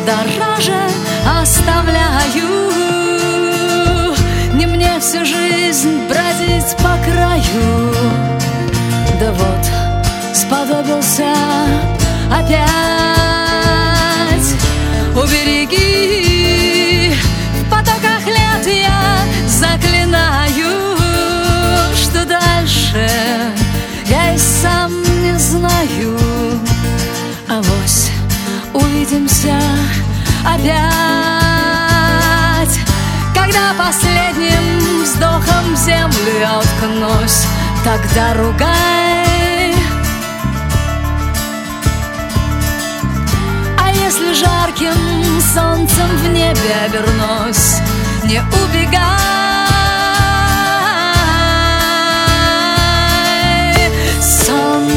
дороже оставляю. Не мне всю жизнь бродить по краю. Да вот, сподобился опять. Убереги, в потоках лет я заклинаю, что дальше я и сам не знаю. Авось увидимся опять, когда последним вздохом в землю я уткнусь. Тогда ругай. А если жарким солнцем в небе обернусь, не убегай. Сон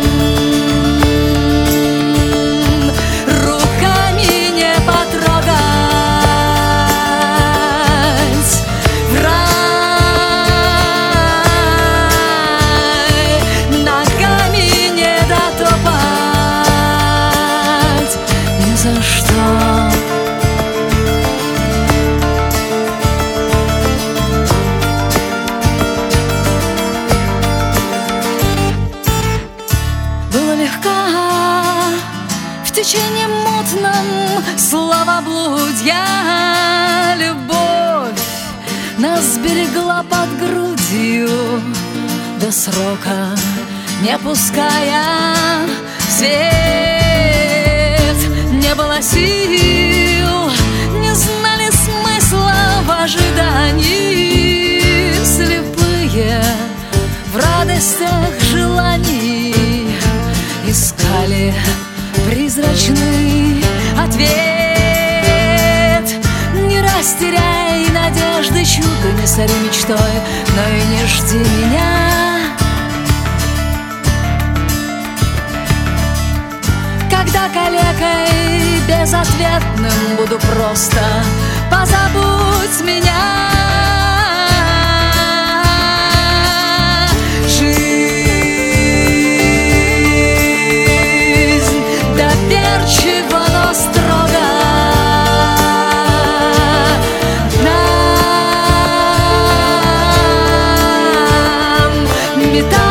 руками не потрогать, в рай ногами не дотопать ни за что. В течение мутном словоблудья любовь нас сберегла под грудью до срока, не пуская в свет. Не было сил, не знали смысла в ожидании, слепые в радостях желаний искали призрачный ответ. Не растеряй надежды, чудо не сори мечтой, но и не жди меня. Когда калекой безответным буду просто, позабудь меня. Доверчиво, но строго нам метать.